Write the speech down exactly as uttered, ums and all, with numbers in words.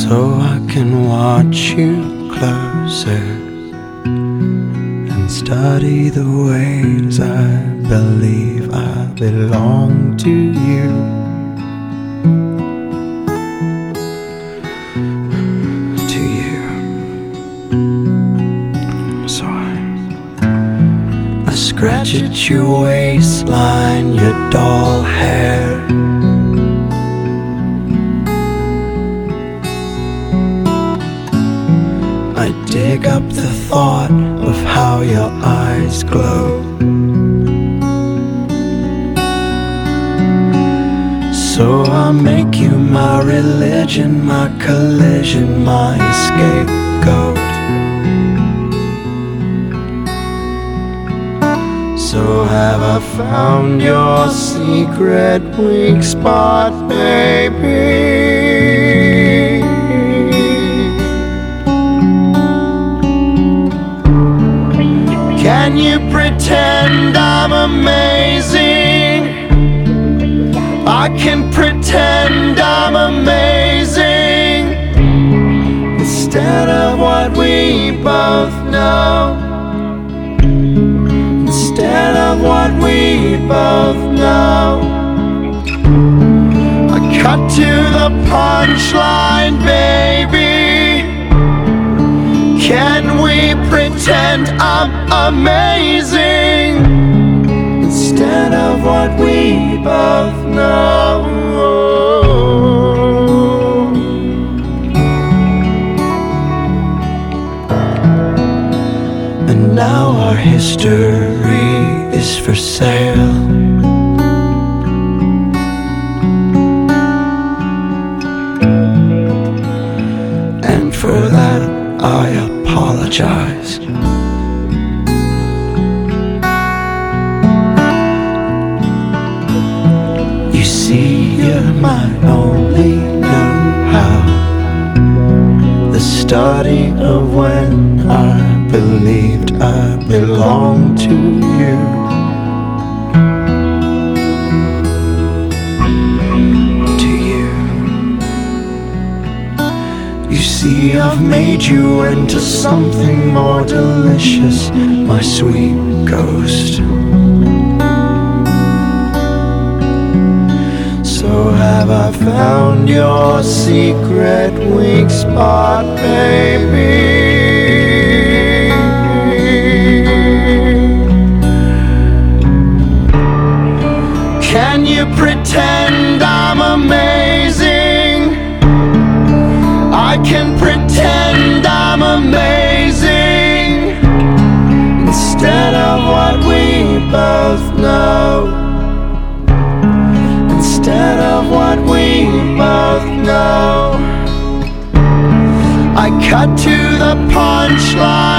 so I can watch you closer and study the ways I believe I belong to you. To you. So I, I scratch at your waistline, your doll hair. I dig up the thought of how your eyes glow. So I'll make you my religion, my collision, my scapegoat. So have I found your secret weak spot, baby? Can you pretend I'm amazing? I can pretend I'm amazing instead of what we both know. Instead of what we both know. I cut to the punchline, baby. Can we pretend I'm amazing instead of what we both know? And now our history is for sale. And for that I apologize. You see, you're my only know-how, the study of when I believed I belonged to you. To you. You see, I've made you into something more delicious, my sweet ghost. So have I found your secret weak spot, baby? Can you pretend I'm amazing? I can pretend I'm amazing instead of what we both know. Instead of what we both know. I cut to the punchline.